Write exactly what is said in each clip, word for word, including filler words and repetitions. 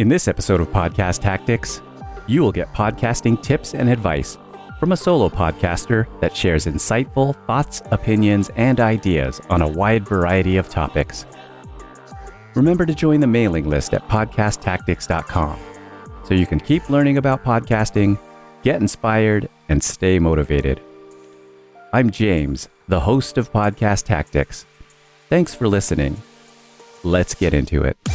In this episode of Podcast Tactics, you will get podcasting tips and advice from a solo podcaster that shares insightful thoughts, opinions, and ideas on a wide variety of topics. Remember to join the mailing list at podcast tactics dot com so you can keep learning about podcasting, get inspired, and stay motivated. I'm James, the host of Podcast Tactics. Thanks for listening. Let's get into it.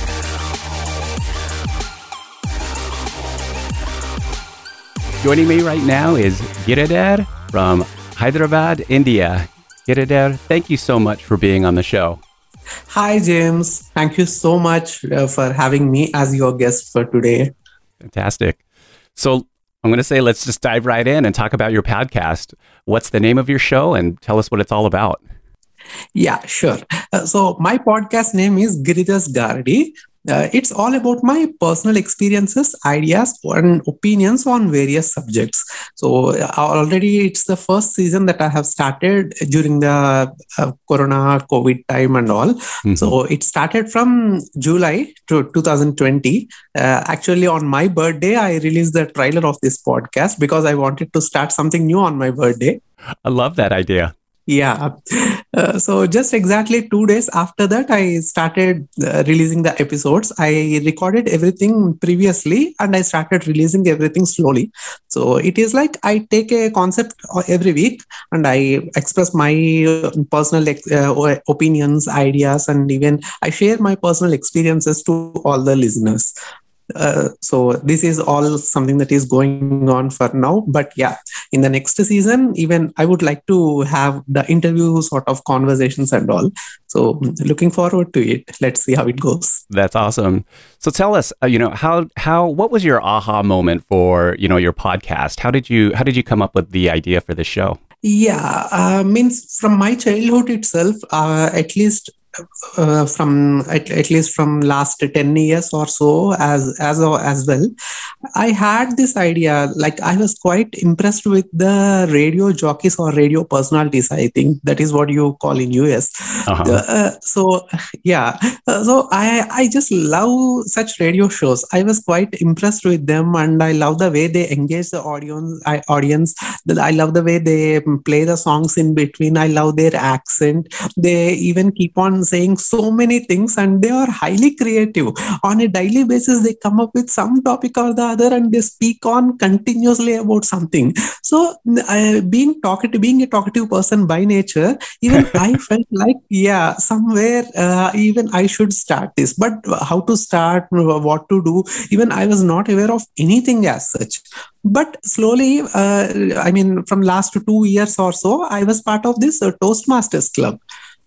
Joining me right now is Giridhar from Hyderabad, India. Giridhar, thank you so much for being on the show. Hi, James. Thank you so much uh, for having me as your guest for today. Fantastic. So I'm going to say, let's just dive right in and talk about your podcast. What's the name of your show and tell us what it's all about? Yeah, sure. Uh, so my podcast name is Giridhar's Gardi. Uh, it's all about my personal experiences, ideas, and opinions on various subjects. So uh, already it's the first season that I have started during the uh, Corona COVID time and all. Mm-hmm. So it started from July to two thousand twenty. Uh, actually, on my birthday, I released the trailer of this podcast because I wanted to start something new on my birthday. I love that idea. Yeah. Uh, so just exactly two days after that, I started uh, releasing the episodes. I recorded everything previously and I started releasing everything slowly. So it is like I take a concept every week and I express my personal uh, opinions, ideas, and even I share my personal experiences to all the listeners. Uh, so this is all something that is going on for now. But yeah, in the next season, even I would like to have the interview sort of conversations and all. So looking forward to it. Let's see how it goes. That's awesome. So tell us, uh, you know, how how what was your aha moment for, you know, your podcast? How did you how did you come up with the idea for the show? Yeah, uh, means from my childhood itself, uh, at least. Uh, from at, at least from last ten years or so as as as well, I had this idea. Like I was quite impressed with the radio jockeys or radio personalities. I think that is what you call in U S. Uh-huh. Uh, so yeah, uh, so I I just love such radio shows. I was quite impressed with them, and I love the way they engage the audience. I, audience. I love the way they play the songs in between. I love their accent. They even keep on saying so many things and they are highly creative. On a daily basis, they come up with some topic or the other and they speak on continuously about something. So uh, being talkative, being a talkative person by nature, even I felt like, yeah, somewhere uh, even I should start this. But how to start, what to do, even I was not aware of anything as such. But slowly, uh, I mean, from last two years or so, I was part of this uh, Toastmasters Club.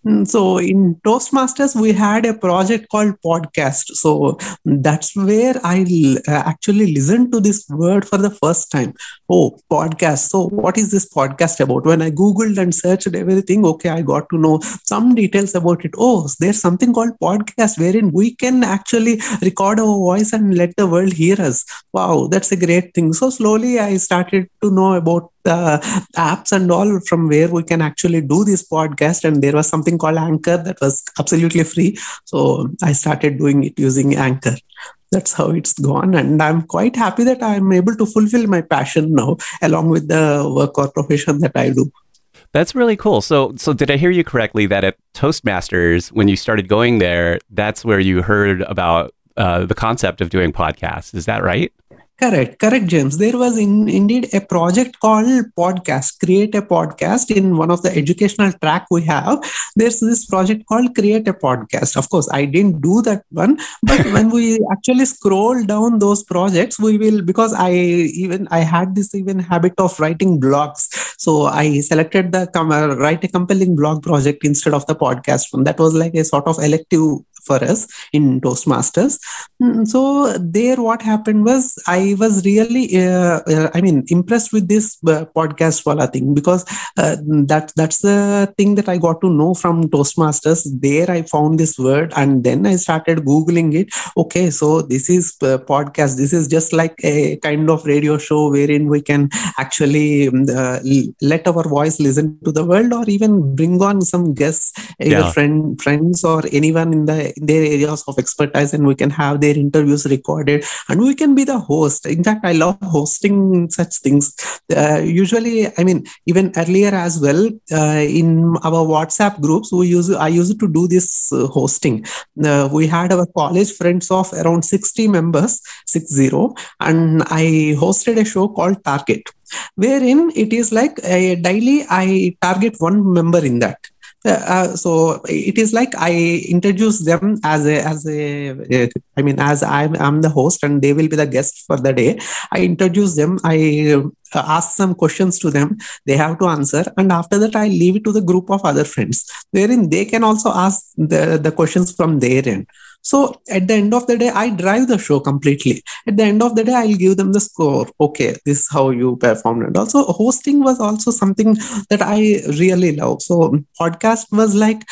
So in Toastmasters, we had a project called podcast. So that's where I uh, actually listened to this word for the first time. Oh, podcast. So what is this podcast about? When I Googled and searched everything, okay, I got to know some details about it. Oh, there's something called podcast wherein we can actually record our voice and let the world hear us. Wow, that's a great thing. So slowly I started to know about the apps and all from where we can actually do this podcast, and there was something called Anchor that was absolutely free, so I started doing it using Anchor. That's how it's gone, and I'm quite happy that I'm able to fulfill my passion now along with the work or profession that I do. That's really cool. So so did I hear you correctly that at Toastmasters, when you started going there, that's where you heard about uh, the concept of doing podcasts? Is that right? Correct, correct, James. There was in, indeed a project called Podcast, Create a Podcast in one of the educational track we have. There's this project called Create a Podcast. Of course, I didn't do that one, but when we actually scroll down those projects, we will, because I even, I had this even habit of writing blogs. So I selected the uh, write a compelling blog project instead of the podcast one. That was like a sort of elective for us in Toastmasters. So there what happened was I was really, uh, uh, I mean, impressed with this uh, podcast wala thing, because uh, that, that's the thing that I got to know from Toastmasters. There I found this word and then I started Googling it. Okay, so this is uh, podcast. This is just like a kind of radio show wherein we can actually uh, let our voice listen to the world, or even bring on some guests, either yeah. friend, friends or anyone in the in their areas of expertise, and we can have their interviews recorded, and we can be the host. In fact, I love hosting such things. Uh, usually, I mean, even earlier as well, uh, in our WhatsApp groups, we use I used to do this uh, hosting. Uh, we had our college friends of around sixty members, six zero, and I hosted a show called Target, wherein it is like a daily I target one member in that. Uh, so it is like I introduce them as a as a I mean as I'm I'm the host and they will be the guest for the day. I introduce them. I uh, ask some questions to them. They have to answer, and after that I leave it to the group of other friends, wherein they can also ask the the questions from their end. So at the end of the day, I drive the show completely. At the end of the day, I'll give them the score. Okay, this is how you performed. And also hosting was also something that I really love. So podcast was like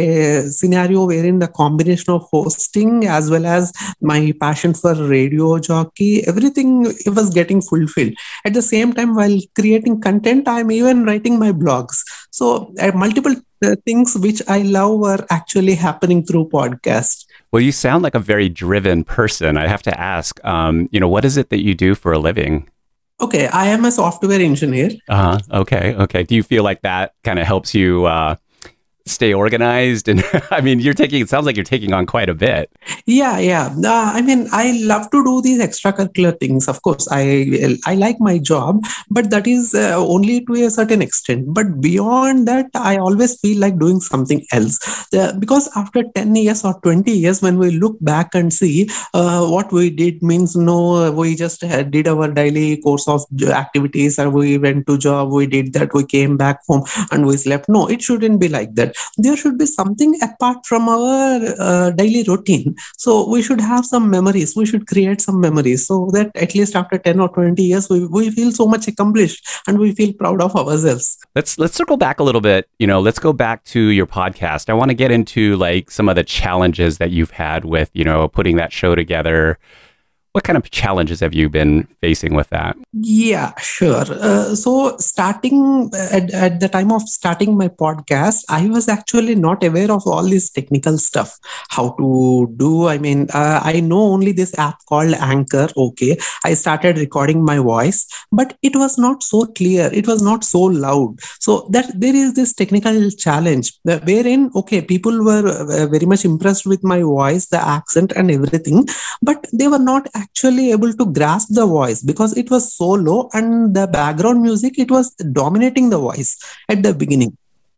a scenario wherein the combination of hosting as well as my passion for radio jockey, everything it was getting fulfilled. At the same time, while creating content, I'm even writing my blogs. So uh, multiple uh, things which I love were actually happening through podcast. Well, you sound like a very driven person. I have to ask, um, you know, what is it that you do for a living? Okay, I am a software engineer. Uh-huh. Okay, okay. Do you feel like that kind of helps you uh, stay organized? And I mean, you're taking, it sounds like you're taking on quite a bit. Yeah, yeah. Uh, I mean, I love to do these extracurricular things. Of course, I I like my job, but that is uh, only to a certain extent. But beyond that, I always feel like doing something else. Uh, because after ten years or twenty years, when we look back and see uh, what we did means, no, we just had, did our daily course of activities, or we went to job, we did that, we came back home and we slept. No, it shouldn't be like that. There should be something apart from our uh, daily routine. So we should have some memories. We should create some memories so that at least after ten or twenty years, we, we feel so much accomplished and we feel proud of ourselves. Let's let's circle back a little bit. You know, let's go back to your podcast. I want to get into like some of the challenges that you've had with, you know, putting that show together. What kind of challenges have you been facing with that? Yeah, sure. Uh, so starting at, at the time of starting my podcast, I was actually not aware of all this technical stuff, how to do. I mean, uh, I know only this app called Anchor. Okay. I started recording my voice, but it was not so clear. It was not so loud. So that there is this technical challenge wherein, okay, people were uh, very much impressed with my voice, the accent and everything, but they were not actually able to grasp the voice because it was so low, and the background music, it was dominating the voice at the beginning.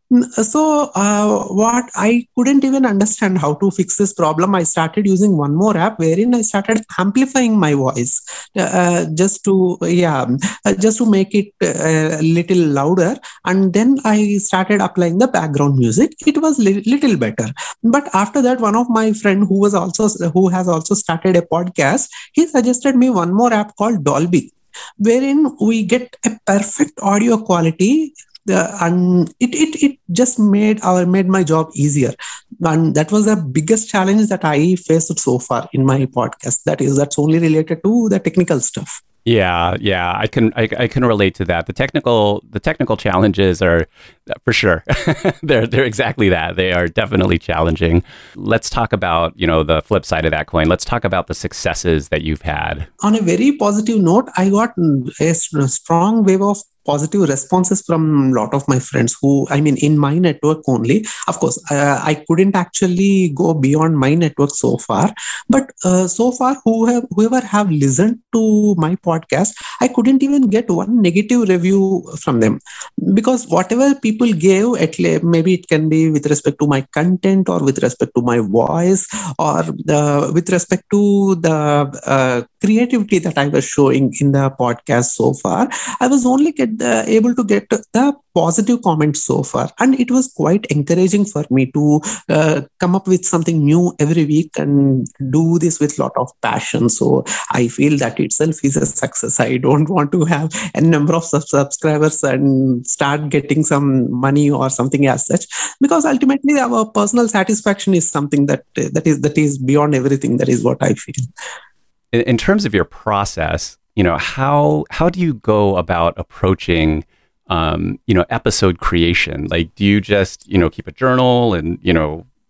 So uh, what I couldn't even understand how to fix this problem. I started using one more app wherein I started amplifying my voice uh, just to yeah uh, just to make it a little louder, and then I started applying the background music. It was li- little better. But after that, one of my friend who was also who has also started a podcast, he suggested me one more app called Dolby, wherein we get a perfect audio quality. The, and it, it it just made our made my job easier, and that was the biggest challenge that I faced so far in my podcast. That is that's only related to the technical stuff. Yeah, yeah, I can I, I can relate to that. The technical the technical challenges are for sure. they're they're exactly that. They are definitely challenging. Let's talk about, you know, the flip side of that coin. Let's talk about the successes that you've had. On a very positive note, I got a strong wave of positive responses from a lot of my friends who, I mean, in my network only. Of course, uh, I couldn't actually go beyond my network so far, but uh, so far, who have, whoever have listened to my podcast, I couldn't even get one negative review from them, because whatever people gave, at least, maybe it can be with respect to my content or with respect to my voice or the, with respect to the uh, creativity that I was showing in the podcast so far, I was only get the, able to get the positive comments so far. And it was quite encouraging for me to uh, come up with something new every week and do this with a lot of passion. So I feel that itself is a success. I don't want to have a number of sub- subscribers and start getting some money or something as such, because ultimately our personal satisfaction is something that that is that is beyond everything. That is what I feel. In, in terms of your process, you know, how how do you go about approaching um, you know, episode creation? Like, do you just, you know, keep a journal and, you know,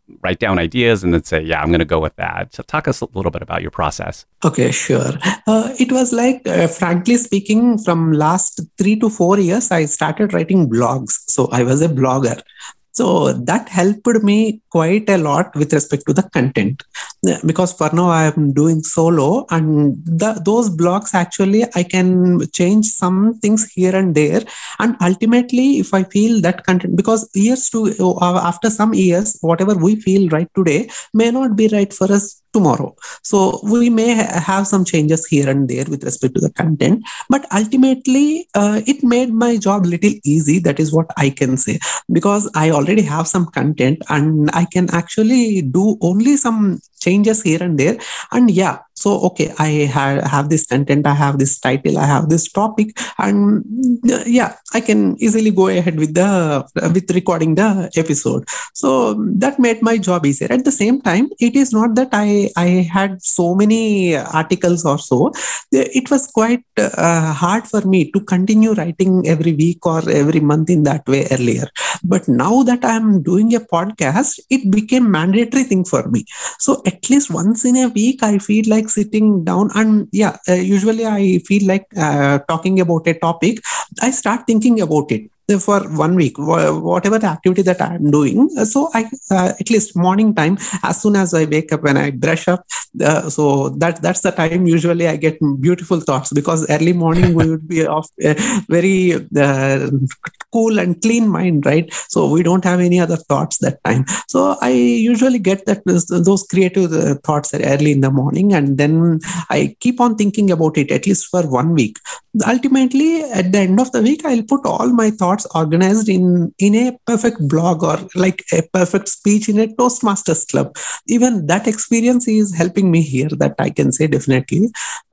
write down ideas and then say, yeah, I'm going to go with that. So talk us a little bit about your process. Okay, sure. Uh, it was like, uh, frankly speaking, from last three to four years, I started writing blogs. So I was a blogger. So that helped me quite a lot with respect to the content, because for now I am doing solo, and the, those blogs actually I can change some things here and there. And ultimately, if I feel that content, because years to uh, after some years, whatever we feel right today may not be right for us tomorrow. So we may ha- have some changes here and there with respect to the content, but ultimately uh, it made my job little easy. That is what I can say, because I already have some content and I can actually do only some changes here and there. And yeah, so okay, I ha- have this content, I have this title, I have this topic, and uh, yeah, I can easily go ahead with the uh, with recording the episode. So that made my job easier. At the same time, it is not that I I had so many articles or so. It was quite uh, hard for me to continue writing every week or every month in that way earlier. But now that I'm doing a podcast, it became mandatory thing for me. So at least once in a week, I feel like sitting down and yeah, uh, usually I feel like uh, talking about a topic. I start thinking about it for one week, whatever the activity that I'm doing. So I, uh, at least morning time, as soon as I wake up, when I brush up, uh, so that that's the time usually I get beautiful thoughts, because early morning we would be of a very uh, cool and clean mind, right? So we don't have any other thoughts that time. So I usually get that those creative thoughts early in the morning, and then I keep on thinking about it at least for one week. Ultimately, at the end of the week, I'll put all my thoughts organized in in a perfect blog, or like a perfect speech in a Toastmasters club. Even that experience is helping me here, that I can say definitely.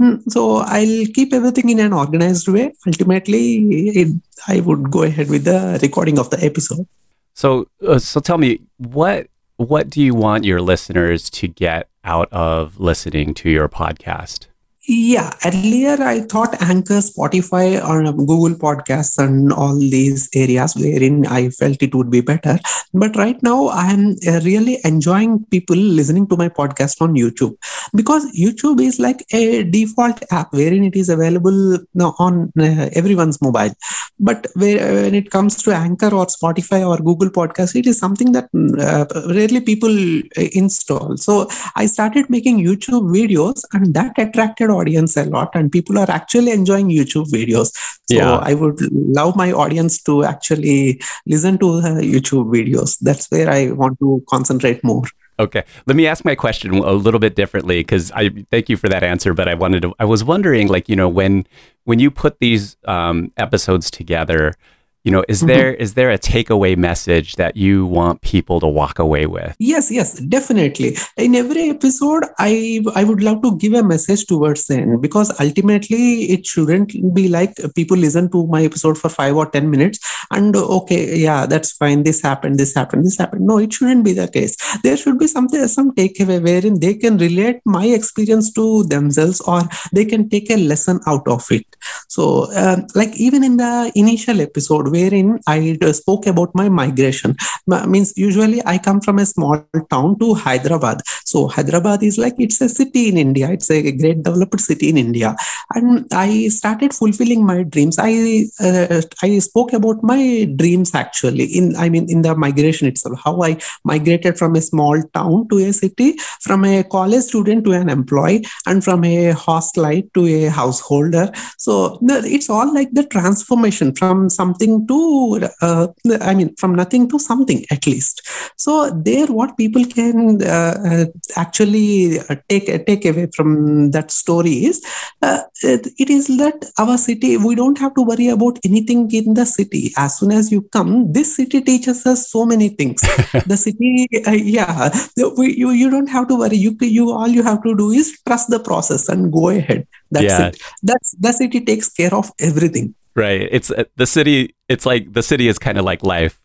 So I'll keep everything in an organized way. Ultimately, it, I would go ahead with the recording of the episode. So, uh, so tell me, what what do you want your listeners to get out of listening to your podcast? Yeah, earlier I thought Anchor, Spotify, or Google Podcasts and all these areas wherein I felt it would be better. But right now I am really enjoying people listening to my podcast on YouTube, because YouTube is like a default app wherein it is available on everyone's mobile. But when it comes to Anchor or Spotify or Google Podcasts, it is something that uh, rarely people install. So I started making YouTube videos, and that attracted audience a lot, and people are actually enjoying YouTube videos. So yeah. I would love my audience to actually listen to the YouTube videos. That's where I want to concentrate more. Okay. Let me ask my question a little bit differently, because I thank you for that answer, but I wanted to, I was wondering, like, you know, when, when you put these um, episodes together, you know, is there mm-hmm. is there a takeaway message that you want people to walk away with? Yes, yes, definitely. In every episode, I I would love to give a message towards them, because ultimately it shouldn't be like people listen to my episode for five or ten minutes and okay, yeah, that's fine. This happened, this happened, this happened. No, it shouldn't be the case. There should be something, some takeaway wherein they can relate my experience to themselves, or they can take a lesson out of it. So, um, like even in the initial episode, wherein I spoke about my migration. Means usually I come from a small town to Hyderabad. So Hyderabad is like, it's a city in India. It's a great developed city in India. And I started fulfilling my dreams. I uh, I spoke about my dreams actually in, I mean, in the migration itself, how I migrated from a small town to a city, from a college student to an employee, and from a hostelite to a householder. So it's all like the transformation from something to, uh, I mean, from nothing to something at least. So there, what people can uh, actually take take away from that story is, uh, it, it is that our city, we don't have to worry about anything in the city. As soon as you come, this city teaches us so many things. The city, uh, yeah, we, you you don't have to worry. You you all you have to do is trust the process and go ahead. That's yeah. it. That's the city takes care of everything. Right. It's uh, the city. It's like the city is kind of like life.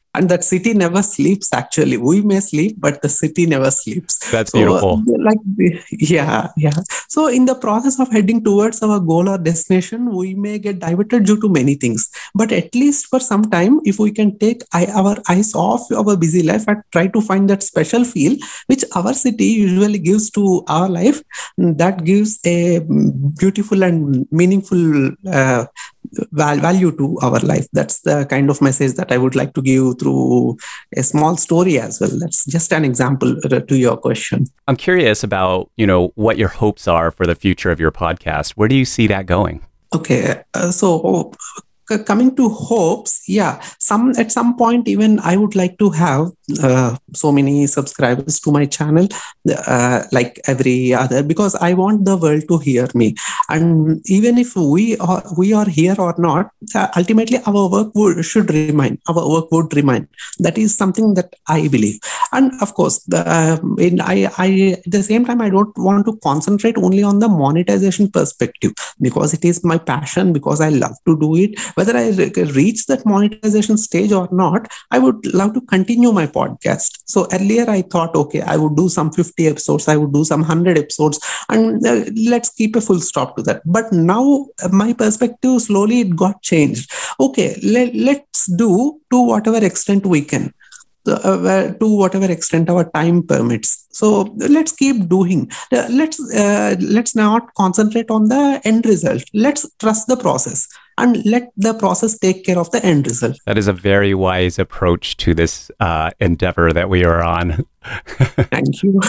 And that city never sleeps, actually. We may sleep, but the city never sleeps. That's so, beautiful. Like, yeah, yeah. So in the process of heading towards our goal or destination, we may get diverted due to many things. But at least for some time, if we can take our eyes off our busy life and try to find that special feel, which our city usually gives to our life, that gives a beautiful and meaningful uh, value to our life. That's the kind of message that I would like to give through a small story as well. That's just an example to your question. I'm curious about, you know, what your hopes are for the future of your podcast. Where do you see that going? Okay, uh, so coming to hopes, yeah, some at some point even I would like to have uh, so many subscribers to my channel, uh, like every other, because I want the world to hear me. And even if we are we are here or not, uh, ultimately our work would, should remain. Our work would remain. That is something that I believe. And of course, the, uh, in I, I at the same time I don't want to concentrate only on the monetization perspective, because it is my passion, because I love to do it. Whether I reach that monetization stage or not, I would love to continue my podcast. So earlier I thought, okay, I would do some fifty episodes, I would do some one hundred episodes, and uh, let's keep a full stop to that. But now uh, my perspective slowly it got changed. Okay, let, let's do to whatever extent we can. Uh, to whatever extent our time permits. So let's keep doing. Uh, let's uh, let's not concentrate on the end result. Let's trust the process and let the process take care of the end result. That is a very wise approach to this uh, endeavor that we are on. Thank you.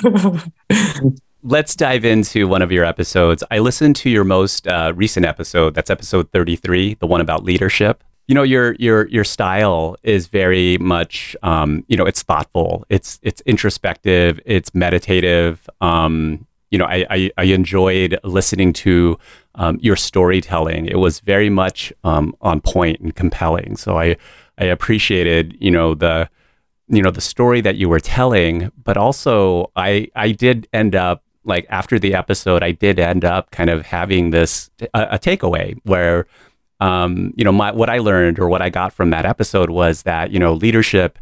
Let's dive into one of your episodes. I listened to your most uh, recent episode. That's episode thirty-three, the one about leadership. You know, your your your style is very much, um, you know, it's thoughtful, it's it's introspective, it's meditative. Um, you know, I, I, I enjoyed listening to um, your storytelling. It was very much um, on point and compelling. So I I appreciated, you know, the you know the story that you were telling, but also I I did end up, like, after the episode, I did end up kind of having this a, a takeaway where. Um, you know, my, what I learned or what I got from that episode was that, you know, leadership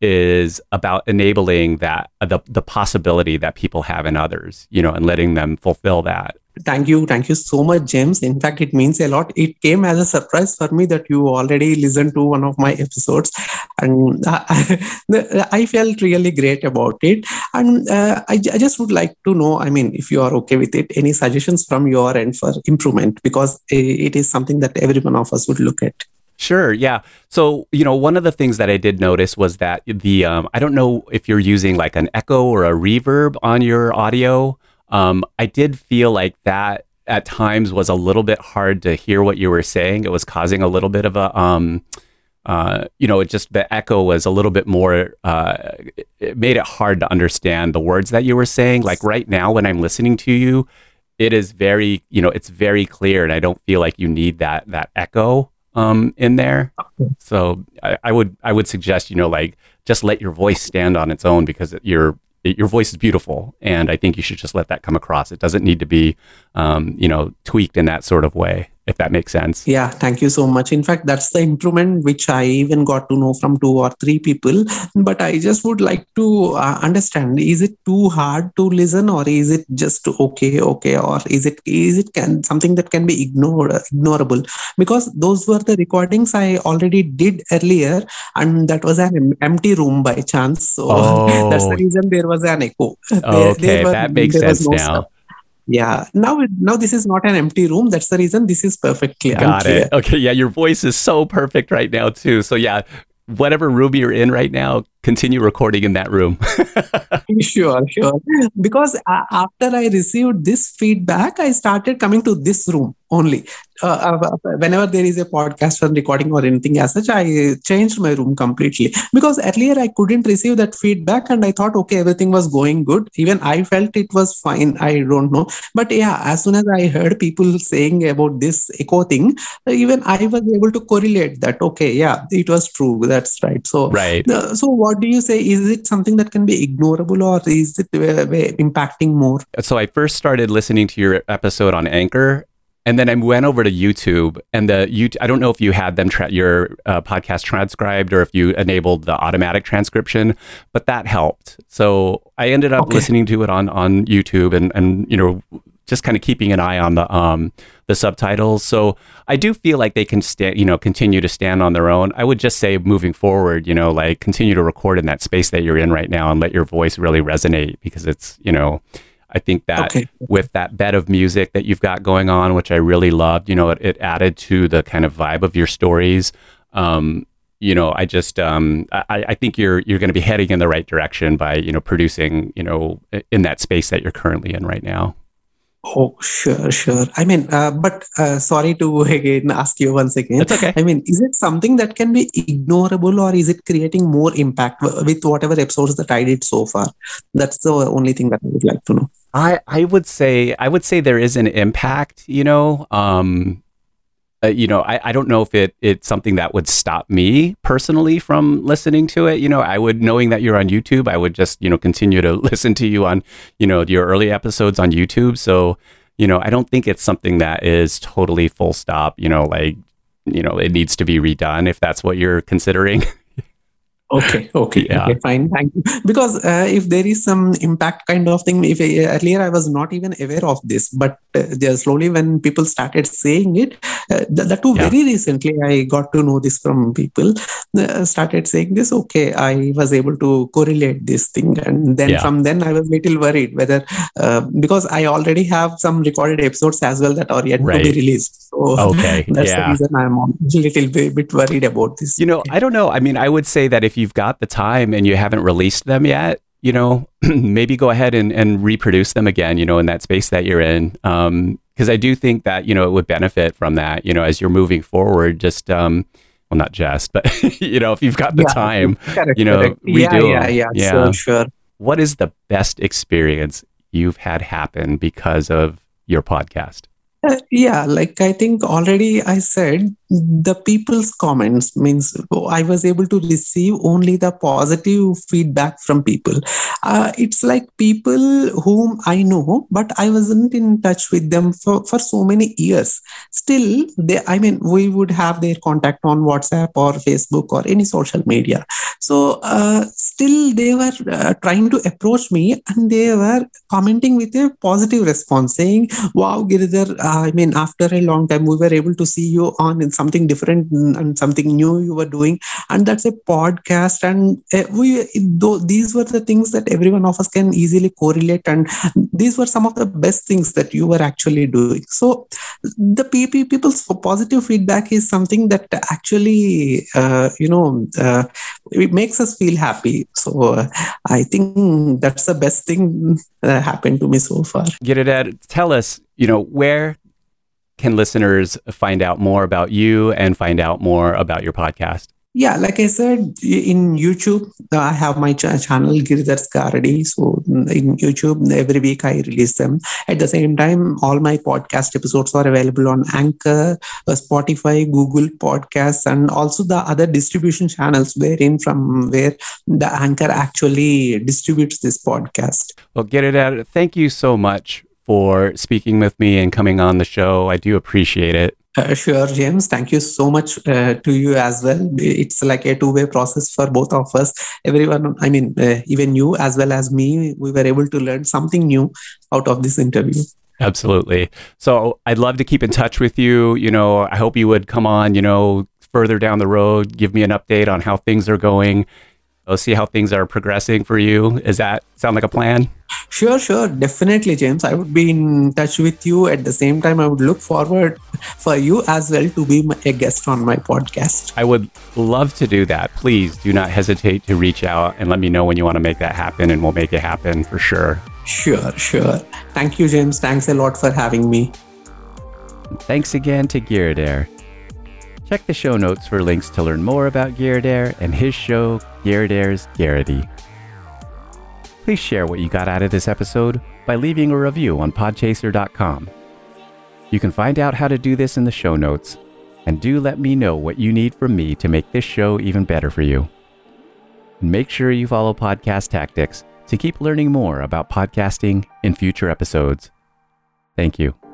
is about enabling that, the, the possibility that people have in others, you know, and letting them fulfill that. Thank you. Thank you so much, James. In fact, it means a lot. It came as a surprise for me that you already listened to one of my episodes. And I, I felt really great about it. And uh, I, I just would like to know, I mean, if you are okay with it, any suggestions from your end for improvement, because it is something that every one of us would look at. Sure. Yeah. So, you know, one of the things that I did notice was that the, um, I don't know if you're using like an echo or a reverb on your audio. Um, I did feel like that at times was a little bit hard to hear what you were saying. It was causing a little bit of a, um, uh, you know, it just, the echo was a little bit more, uh, it made it hard to understand the words that you were saying. Like right now, when I'm listening to you, it is very, you know, it's very clear, and I don't feel like you need that, that echo, um, in there. So I, I would, I would suggest, you know, like just let your voice stand on its own, because you're, your voice is beautiful, and I think you should just let that come across. It doesn't need to be, um, you know, tweaked in that sort of way, if that makes sense. Yeah, thank you so much. In fact, that's the improvement which I even got to know from two or three people. But I just would like to uh, understand: is it too hard to listen, or is it just okay, okay, or is it is it can something that can be ignored, ignorable? Because those were the recordings I already did earlier, and that was an empty room by chance. So oh. that's the reason there was an echo. There, okay, there were, that makes sense no now. Stuff. Yeah. Now, now this is not an empty room. That's the reason this is perfectly Got unclear. it. Okay. Yeah. Your voice is so perfect right now too. So yeah, whatever room you're in right now, continue recording in that room. Sure, sure. Because uh, after I received this feedback, I started coming to this room only. Uh, uh, whenever there is a podcast or recording or anything as such, I changed my room completely. Because earlier I couldn't receive that feedback, and I thought, okay, everything was going good. Even I felt it was fine. I don't know. But yeah, as soon as I heard people saying about this echo thing, even I was able to correlate that. Okay, yeah, it was true. That's right. So, right. Uh, so what do you say? Is it something that can be ignorable, or is it uh, impacting more? So I first started listening to your episode on Anchor, and then I went over to YouTube, and the you I don't know if you had them tra- your uh, podcast transcribed or if you enabled the automatic transcription, but that helped. So I ended up Okay. listening to it on on YouTube, and and you know, just kind of keeping an eye on the um the subtitles. So I do feel like they can stand, you know, continue to stand on their own. I would just say moving forward, you know, like continue to record in that space that you're in right now and let your voice really resonate, because it's, you know, I think that Okay. with that bed of music that you've got going on, which I really loved, you know, it, it added to the kind of vibe of your stories. Um, you know, I just, um, I, I think you're, you're going to be heading in the right direction by, you know, producing, you know, in that space that you're currently in right now. Oh, sure, sure. I mean, uh, but uh, sorry to again ask you once again. That's okay. I mean, is it something that can be ignorable, or is it creating more impact w- with whatever episodes that I did so far? That's the only thing that I would like to know. I, I would say, I would say there is an impact, you know, um, uh, you know, I, I don't know if it it's something that would stop me personally from listening to it. You know, I would, knowing that you're on YouTube, I would just, you know, continue to listen to you on, you know, your early episodes on YouTube. So, you know, I don't think it's something that is totally full stop, you know, like, you know, it needs to be redone if that's what you're considering. Okay, okay, Yeah. okay, fine, thank you. Because uh, if there is some impact kind of thing, if I, earlier I was not even aware of this, but uh, there slowly when people started saying it, uh, that, that too Yeah. very recently I got to know this from people. Uh, started saying this. Okay, I was able to correlate this thing, and then Yeah. from then I was little worried whether uh, because I already have some recorded episodes as well that are yet to Right. be released. So Okay, that's yeah. the reason I'm a little bit, bit worried about this. You know, I don't know. I mean, I would say that if you've got the time and you haven't released them yet, you know, maybe go ahead and, and reproduce them again, you know, in that space that you're in. Um, because I do think that, you know, it would benefit from that, you know, as you're moving forward, just, um, well, not just, but, you know, if you've got the Yeah, time, correct, you know, correct. redo Yeah, yeah, them. yeah, Yeah. sure, sure. What is the best experience you've had happen because of your podcast? Uh, yeah, like I think already I said, the people's comments means I was able to receive only the positive feedback from people. Uh, it's like people whom I know, but I wasn't in touch with them for, for so many years. Still, they, I mean, we would have their contact on WhatsApp or Facebook or any social media. So uh, still they were uh, trying to approach me, and they were commenting with a positive response saying, wow, Giridhar, uh, I mean, after a long time, we were able to see you on in something different and something new you were doing. And that's a podcast. And uh, we, though these were the things that every one of us can easily correlate. And these were some of the best things that you were actually doing. So the P P people's positive feedback is something that actually, uh, you know, uh, it makes us feel happy. So uh, I think that's the best thing that happened to me so far. Giridhar, tell us, you know, where can listeners find out more about you and find out more about your podcast? Yeah, like I said, in YouTube, I have my ch- channel, Giridhar's Garadi. So in YouTube, every week I release them. At the same time, all my podcast episodes are available on Anchor, uh, Spotify, Google Podcasts, and also the other distribution channels wherein from where the Anchor actually distributes this podcast. Well, Giridhar, thank you so much for speaking with me and coming on the show. I do appreciate it. Uh, sure, James. Thank you so much uh, to you as well. It's like a two-way process for both of us. Everyone, I mean, uh, even you as well as me, we were able to learn something new out of this interview. Absolutely. So I'd love to keep in touch with you. You know, I hope you would come on, you know, further down the road, give me an update on how things are going. I'll see how things are progressing for you. Does that sound like a plan? Sure, sure. Definitely, James. I would be in touch with you. At the same time, I would look forward for you as well to be my, a guest on my podcast. I would love to do that. Please do not hesitate to reach out and let me know when you want to make that happen, and we'll make it happen for sure. Sure, sure. Thank you, James. Thanks a lot for having me. Thanks again to Giridhar. Check the show notes for links to learn more about Giridhar and his show, Giridhar's Garadi. Please share what you got out of this episode by leaving a review on podchaser dot com. You can find out how to do this in the show notes, and do let me know what you need from me to make this show even better for you. And make sure you follow Podcast Tactics to keep learning more about podcasting in future episodes. Thank you.